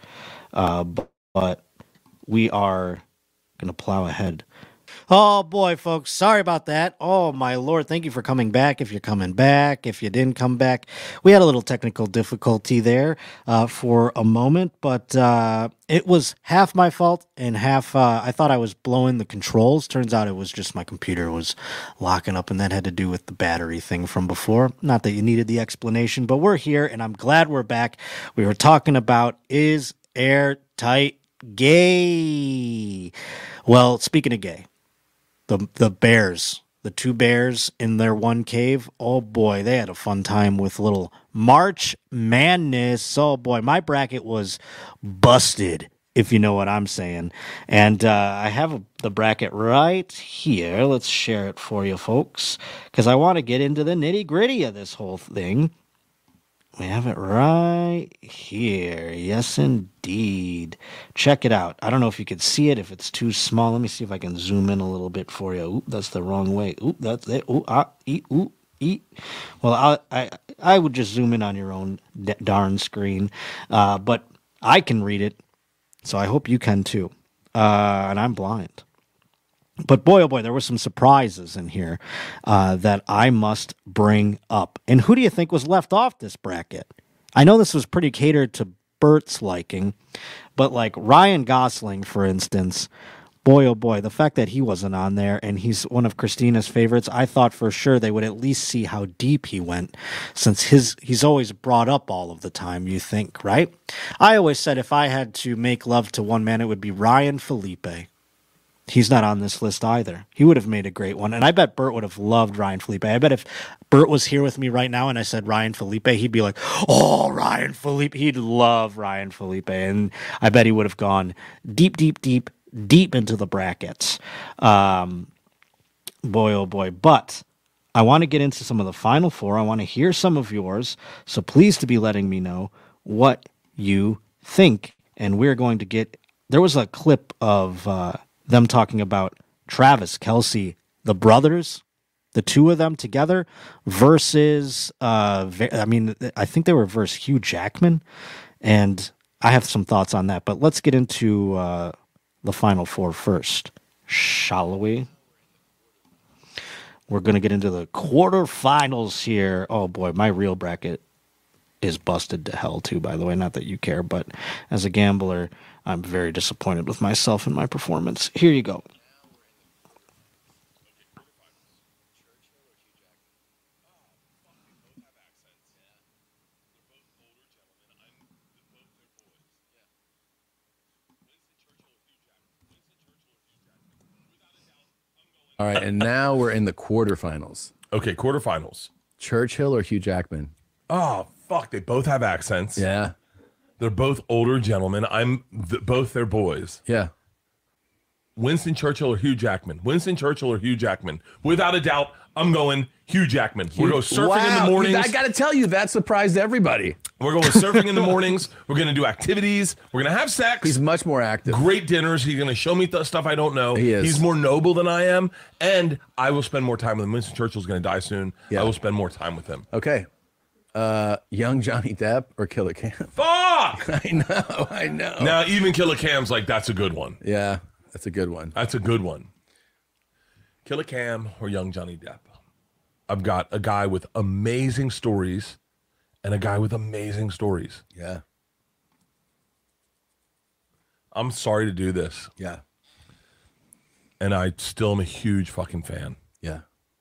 but we are gonna plow ahead. Oh boy, folks, sorry about that. Oh my Lord, thank you for coming back. If you're coming back, if you didn't come back, we had a little technical difficulty there for a moment, but it was half my fault and half I thought I was blowing the controls. Turns out it was just my computer was locking up, and that had to do with the battery thing from before. Not that you needed the explanation, but we're here and I'm glad we're back. We were talking about, is airtight gay? Well, speaking of gay, the bears, the 2 bears in their one cave, oh boy, they had a fun time with little March Madness. Oh boy, my bracket was busted, if you know what I'm saying. And I have the bracket right here. Let's share it for you, folks, because I want to get into the nitty-gritty of this whole thing. We have it right here. Yes, indeed. Check it out. I don't know if you can see it, if it's too small. Let me see if I can zoom in a little bit for you. Oop, that's the wrong way. Oop, that's it. Oop, eat. Well, I would just zoom in on your own darn screen. But I can read it, so I hope you can too. And I'm blind. But boy, oh boy, there were some surprises in here that I must bring up. And who do you think was left off this bracket? I know this was pretty catered to Bert's liking, but like Ryan Gosling, for instance, boy, oh boy, the fact that he wasn't on there and he's one of Christina's favorites, I thought for sure they would at least see how deep he went, since he's always brought up all of the time, you think, right? I always said if I had to make love to one man, it would be Ryan Felipe. He's not on this list either. He would have made a great one. And I bet Bert would have loved Ryan Felipe. I bet if Bert was here with me right now and I said Ryan Felipe, he'd be like, oh, Ryan Felipe. He'd love Ryan Felipe. And I bet he would have gone deep into the brackets. Boy, oh boy. But I want to get into some of the final 4. I want to hear some of yours. So please to be letting me know what you think. And we're going to get, there was a clip of, them talking about Travis Kelce, the brothers, the 2 of them together versus, I think they were versus Hugh Jackman. And I have some thoughts on that, but let's get into the final 4 first, shall we? We're going to get into the quarterfinals here. Oh boy, my real bracket is busted to hell too, by the way. Not that you care, but as a gambler, I'm very disappointed with myself and my performance. Here you go. All right, and now we're in the quarterfinals. Okay, quarterfinals. Churchill or Hugh Jackman? Oh, fuck. They both have accents. Yeah. They're both older gentlemen. Both their boys. Yeah. Winston Churchill or Hugh Jackman? Winston Churchill or Hugh Jackman? Without a doubt, I'm going Hugh Jackman. We're going surfing in the mornings. I got to tell you, that surprised everybody. We're going surfing in the mornings. We're going to do activities. We're going to have sex. He's much more active. Great dinners. He's going to show me stuff I don't know. He is. He's more noble than I am. And I will spend more time with him. Winston Churchill's going to die soon. Yeah. I will spend more time with him. Okay. Young Johnny Depp or Killer Cam? Fuck! I know. Now, even Killer Cam's like, that's a good one. Yeah, that's a good one. That's a good one. Killer Cam or young Johnny Depp? I've got a guy with amazing stories and a guy with amazing stories. Yeah. I'm sorry to do this. Yeah. And I still am a huge fucking fan. Yeah.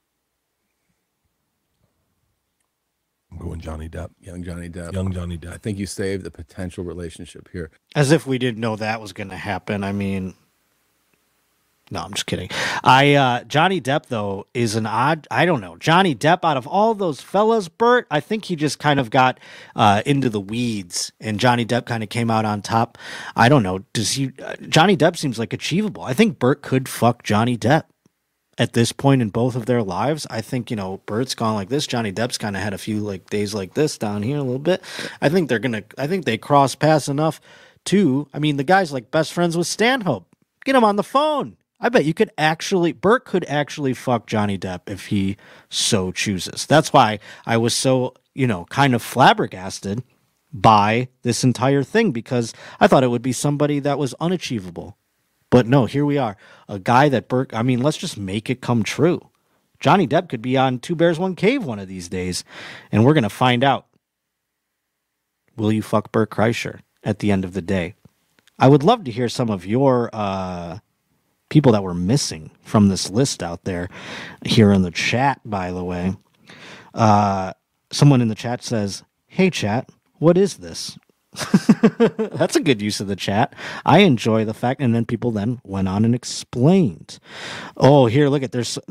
I'm going Johnny Depp. Young Johnny Depp. Young Johnny Depp. I think you saved a potential relationship here. As if we didn't know that was going to happen. I mean, no, I'm just kidding. Johnny Depp, though, is an odd, I don't know. Johnny Depp, out of all those fellas, Bert, I think he just kind of got into the weeds, and Johnny Depp kind of came out on top. I don't know. Johnny Depp seems like achievable. I think Bert could fuck Johnny Depp at this point in both of their lives. I think, Bert's gone like this. Johnny Depp's kind of had a few like days like this down here a little bit. I think they cross paths enough too. I mean, the guy's like best friends with Stanhope. Get him on the phone. I bet Bert could actually fuck Johnny Depp if he so chooses. That's why I was so, kind of flabbergasted by this entire thing, because I thought it would be somebody that was unachievable. But no, here we are. A guy that let's just make it come true. Johnny Depp could be on Two Bears, One Cave one of these days, and we're going to find out. Will you fuck Bert Kreischer at the end of the day? I would love to hear some of your people that were missing from this list out there here in the chat, by the way. Someone in the chat says, "Hey, chat, what is this?" That's a good use of the chat. I enjoy the fact, and then people then went on and explained. Oh, here, look at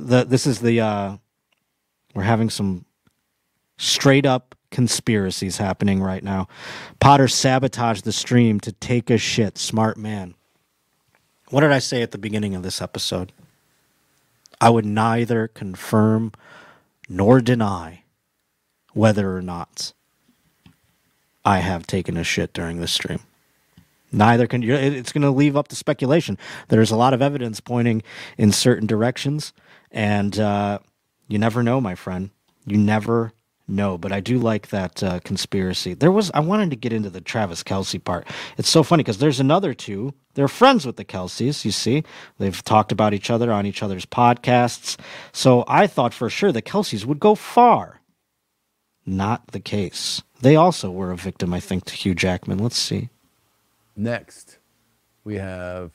we're having some straight up conspiracies happening right now. Potter sabotaged the stream to take a shit. Smart man. What did I say at the beginning of this episode? I would neither confirm nor deny whether or not I have taken a shit during this stream. Neither can you. It's going to leave up to speculation. There's a lot of evidence pointing in certain directions, and you never know, my friend. You never know. But I do like that conspiracy. I wanted to get into the Travis Kelce part. It's so funny because there's another two. They're friends with the Kelces, you see. They've talked about each other on each other's podcasts. So I thought for sure the Kelces would go far. Not the case. They also were a victim, I think, to Hugh Jackman. Let's see. Next, we have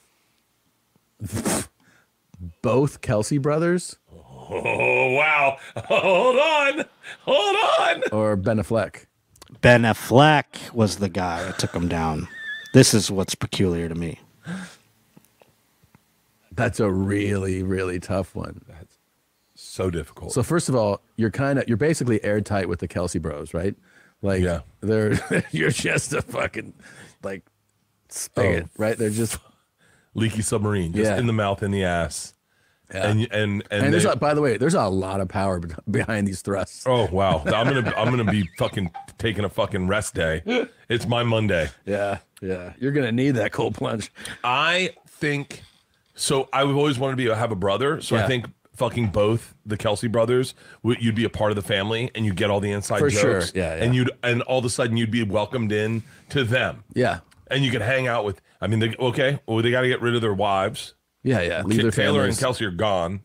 both Kelce brothers. Oh, wow. Hold on. Or Ben Affleck. Ben Affleck was the guy that took him down. This is what's peculiar to me. That's a really, really tough one. That's so difficult. So first of all, you're basically airtight with the Kelce bros, right? Like, yeah. You're just a fucking like spigot, right? They're just leaky submarine, just in the mouth, in the ass. Yeah. And there's by the way, there's a lot of power behind these thrusts. Oh wow, I'm gonna be fucking taking a fucking rest day. It's my Monday. Yeah, you're gonna need that cold plunge. I think so. I've always wanted to have a brother, so I think fucking both the Kelce brothers, you'd be a part of the family, and you get all the inside For jokes. sure. Yeah. And all of a sudden you'd be welcomed in to them. Yeah, and you could hang out with. I mean, they got to get rid of their wives. Yeah. Leave their Taylor families. and Kelce are gone,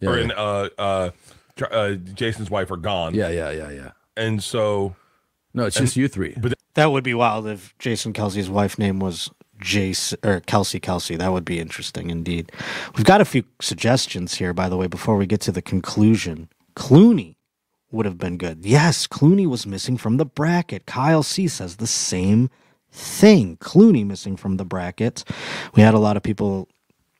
and Jason's wife are gone. Yeah. And so, no, it's just you three. But that would be wild if Jason Kelce's wife's name was Kelsey. That would be interesting indeed. We've got a few suggestions here, by the way, before we get to the conclusion. Clooney would have been good. Yes, Clooney was missing from the bracket. Kyle C says the same thing. Clooney missing from the bracket. We had a lot of people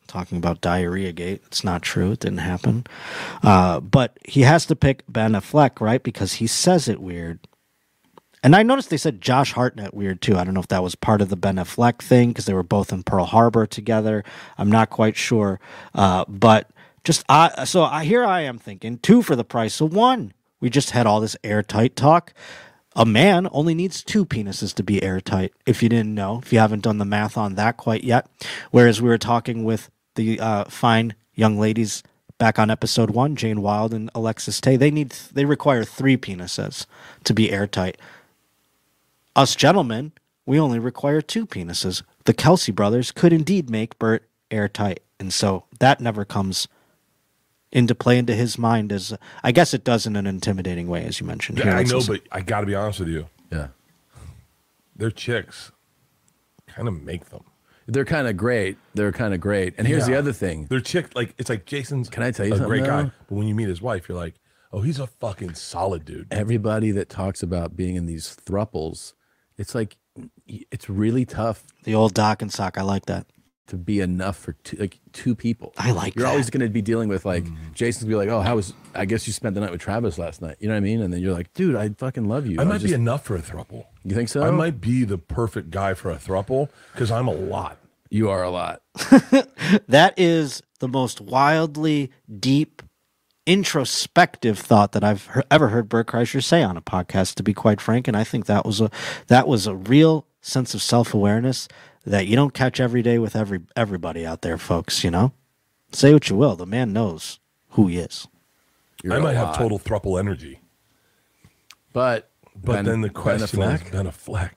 talking about Diarrhea Gate. It's not true. It didn't happen. But he has to pick Ben Affleck, right? Because he says it weird. And I noticed they said Josh Hartnett weird too. I don't know if that was part of the Ben Affleck thing because they were both in Pearl Harbor together. I'm not quite sure. But just here I am thinking 2 for the price of 1. We just had all this airtight talk. A man only needs 2 penises to be airtight, if you didn't know, if you haven't done the math on that quite yet. Whereas we were talking with the fine young ladies back on episode 1, Jane Wilde and Alexis Tay, they require 3 penises to be airtight. Us gentlemen, we only require 2 penises. The Kelsey brothers could indeed make Bert airtight. And so that never comes into play into his mind as I guess it does in an intimidating way, as you mentioned. Yeah, I know, but I got to be honest with you. Yeah. Their chicks kind of make them. They're kind of great. And here's the other thing. Their chick, like, it's like Jason's Can I tell you a something, great guy. though? But when you meet his wife, you're like, oh, he's a fucking solid dude. Everybody that talks about being in these thruples, it's like, it's really tough. The old Doc and Sock, I like that. To be enough for 2 people. I like You're that. always going to be dealing with, like, Jason's going to be like, oh, I guess you spent the night with Travis last night. You know what I mean? And then you're like, dude, I fucking love you. I might be enough for a throuple. You think so? I might be the perfect guy for a throuple because I'm a lot. You are a lot. That is the most wildly deep, introspective thought that I've ever heard Bert Kreischer say on a podcast, to be quite frank. And I think that was a real sense of self-awareness that you don't catch every day with everybody out there, folks. You know, say what you will, the man knows who he is. I might have total throuple energy, but then the question is Ben Affleck.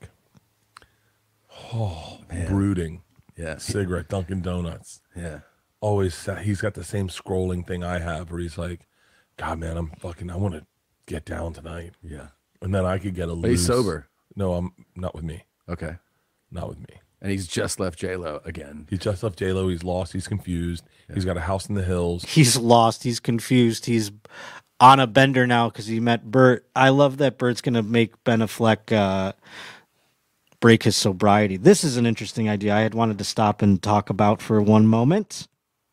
Oh, man. Brooding. Yeah. Cigarette, Dunkin' Donuts. Yeah. Always, he's got the same scrolling thing I have where he's like, God, man, I want to get down tonight. Yeah. And then I could get a loose. But he's sober. No, I'm not with me. Okay. Not with me. And he's just left J-Lo again. He's just left J-Lo. He's lost. He's confused. Yeah. He's got a house in the hills. He's lost. He's confused. He's on a bender now because he met Bert. I love that Bert's going to make Ben Affleck break his sobriety. This is an interesting idea I had wanted to stop and talk about for one moment.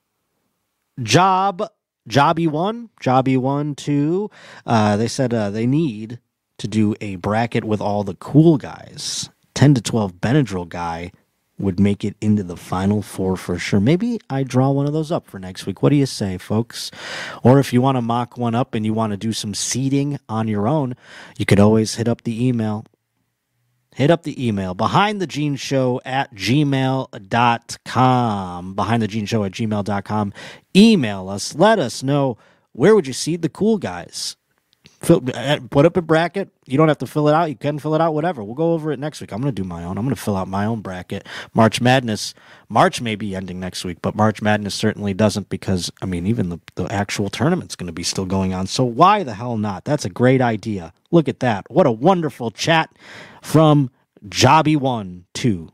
Jobby 1, 2. They said they need to do a bracket with all the cool guys. 10 to 12 Benadryl guy would make it into the final 4 for sure. Maybe I draw one of those up for next week. What do you say, folks? Or if you want to mock one up and you want to do some seeding on your own, you could always hit up the email. BehindTheGeneShow@gmail.com. BehindTheGeneShow@gmail.com. Email us. Let us know, where would you seed the cool guys? Put up a bracket. You don't have to fill it out. You can fill it out, whatever. We'll go over it next week. I'm going to do my own. I'm going to fill out my own bracket. March Madness. March may be ending next week, but March Madness certainly doesn't because, I mean, even the actual tournament's going to be still going on. So why the hell not? That's a great idea. Look at that. What a wonderful chat from Jobby1, 2.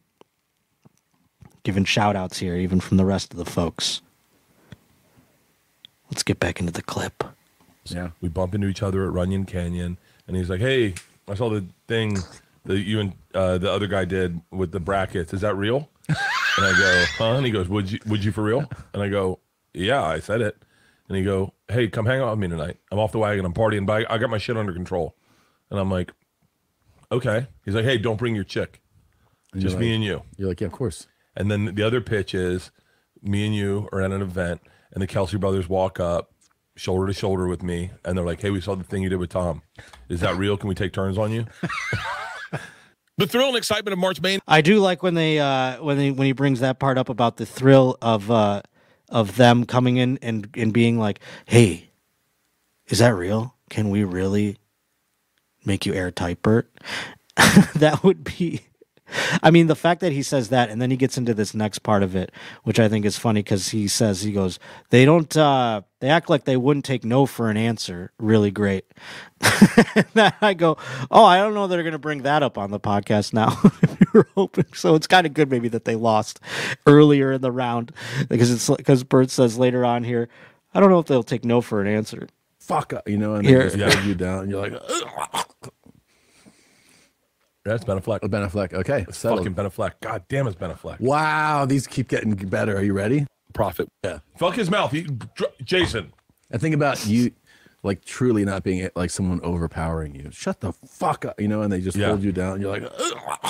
Giving shout-outs here, even from the rest of the folks. Let's get back into the clip. Yeah, we bump into each other at Runyon Canyon, and he's like, "Hey, I saw the thing that you and the other guy did with the brackets. Is that real?" And I go, "Huh?" And he goes, "Would you for real?" And I go, "Yeah, I said it." And he go, "Hey, come hang out with me tonight. I'm off the wagon. I'm partying, but I got my shit under control." And I'm like, "Okay." He's like, "Hey, don't bring your chick. Just me and you." You're like, "Yeah, of course." And then the other pitch is, me and you are at an event, and the Kelsey brothers walk up, shoulder to shoulder with me, and they're like, "Hey, we saw the thing you did with Tom. Is that real? Can we take turns on you?" The thrill and excitement of March Madness. I do like when when he brings that part up about the thrill of them coming in and being like, "Hey, is that real? Can we really make you airtight, Bert?" That would be. I mean, the fact that he says that, and then he gets into this next part of it, which I think is funny because he goes, they act like they wouldn't take no for an answer. Really great. And I go, oh, I don't know they're going to bring that up on the podcast now. We were hoping. So it's kind of good maybe that they lost earlier in the round because Bert says later on here, I don't know if they'll take no for an answer. Fuck, and here, they just put you down, and you're like, That's Ben Affleck. Ben Affleck. Okay. Settled. Fucking Ben Affleck. God damn, it's Ben Affleck. Wow, these keep getting better. Are you ready? Prophet. Yeah. Fuck his mouth. Jason. I think about you, like truly not being like someone overpowering you. Shut the fuck up, you know, and they just hold you down. And you're like,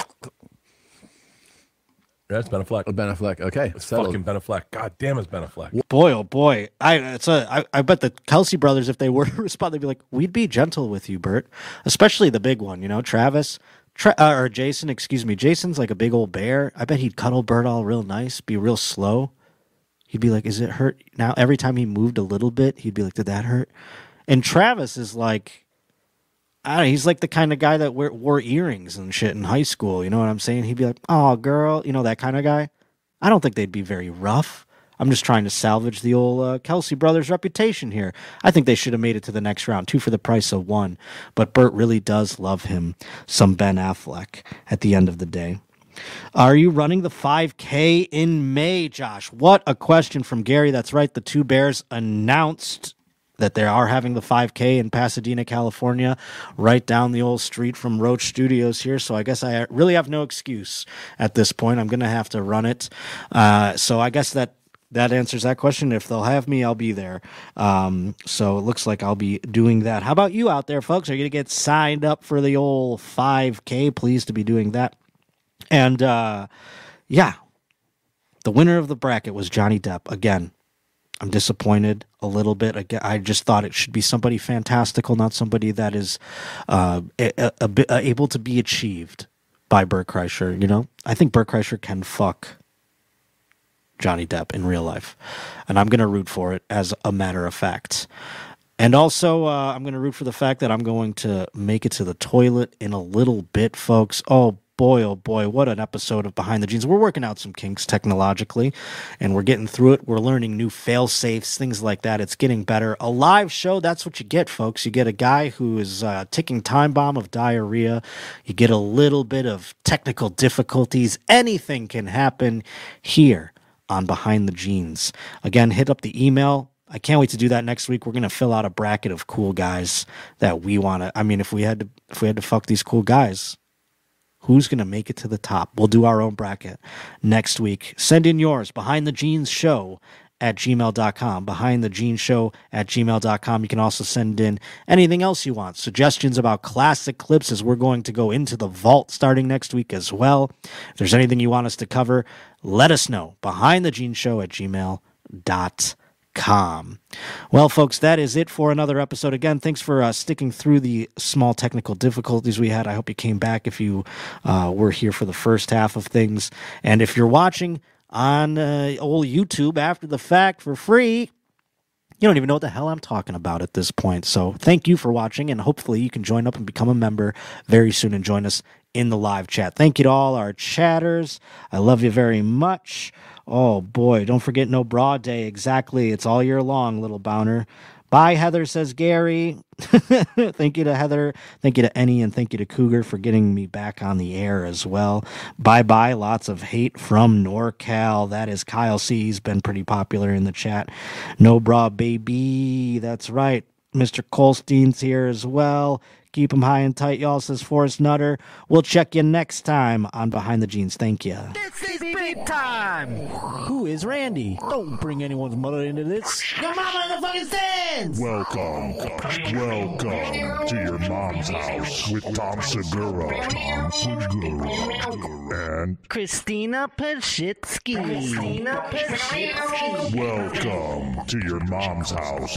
that's Ben Affleck. Ben Affleck. Okay. It's Settled. fucking Ben Affleck. God damn, it's Ben Affleck. Boy, oh boy. I bet the Kelsey brothers, if they were to respond, they'd be like, we'd be gentle with you, Bert. Especially the big one, you know, Travis. Or Jason, excuse me. Jason's like a big old bear. I bet he'd cuddle Bert all real nice, be real slow. He'd be like, is it hurt? Now, every time he moved a little bit, he'd be like, did that hurt? And Travis is like, I don't know, he's like the kind of guy that wore earrings and shit in high school. You know what I'm saying? He'd be like, oh, girl, you know, that kind of guy. I don't think they'd be very rough. I'm just trying to salvage the old Kelsey brothers' reputation here. I think they should have made it to the next round, 2 for the price of 1. But Bert really does love him, some Ben Affleck, at the end of the day. Are you running the 5K in May, Josh? What a question from Gary. That's right. The Two Bears announced that they are having the 5K in Pasadena, California, right down the old street from Roach Studios here. So I guess I really have no excuse at this point. I'm going to have to run it. So I guess that answers that question. If they'll have me, I'll be there. So it looks like I'll be doing that. How about you out there, folks? Are you going to get signed up for the old 5K? Pleased to be doing that. And, yeah, the winner of the bracket was Johnny Depp. Again, I'm disappointed a little bit. Again, I just thought it should be somebody fantastical, not somebody that is able to be achieved by Bert Kreischer, you know? I think Bert Kreischer can fuck Johnny Depp in real life. And I'm going to root for it as a matter of fact. And also, I'm going to root for the fact that I'm going to make it to the toilet in a little bit, folks. Oh, boy, what an episode of Behind the Jeans. We're working out some kinks technologically, and we're getting through it. We're learning new fail-safes, things like that. It's getting better. A live show, that's what you get, folks. You get a guy who is a ticking time bomb of diarrhea. You get a little bit of technical difficulties. Anything can happen here on Behind the Jeans. Again, hit up the email. I can't wait to do that next week. We're going to fill out a bracket of cool guys that we want to. I mean, if we had to fuck these cool guys, who's going to make it to the top? We'll do our own bracket next week. Send in yours, behindthejeansshow@gmail.com, behindthejeansshow@gmail.com. You can also send in anything else you want, suggestions about classic clips, as we're going to go into the vault starting next week as well. If there's anything you want us to cover, let us know, behindthejeansshow@gmail.com. Well, folks, that is it for another episode. Again, thanks for sticking through the small technical difficulties we had. I hope you came back if you were here for the first half of things. And if you're watching on old YouTube after the fact for free, you don't even know what the hell I'm talking about at this point. So thank you for watching, and hopefully you can join up and become a member very soon and join us in the live chat. Thank you to all our chatters. I love you very much. Oh, boy, don't forget No Bra Day. Exactly. It's all year long, little Bowner. Bye, Heather, says Gary. Thank you to Heather. Thank you to Annie, and thank you to Cougar for getting me back on the air as well. Bye-bye. Lots of hate from NorCal. That is Kyle C. He's been pretty popular in the chat. No Bra Baby. That's right. Mr. Colstein's here as well. Keep them high and tight, y'all, says Forrest Nutter. We'll check you next time on Behind the Jeans. Thank you. This is big time. Who is Randy? Don't bring anyone's mother into this. Your mama in the fucking stands. Welcome to your mom's house with Tom Segura. And Christina Pashitsky. welcome to your mom's house.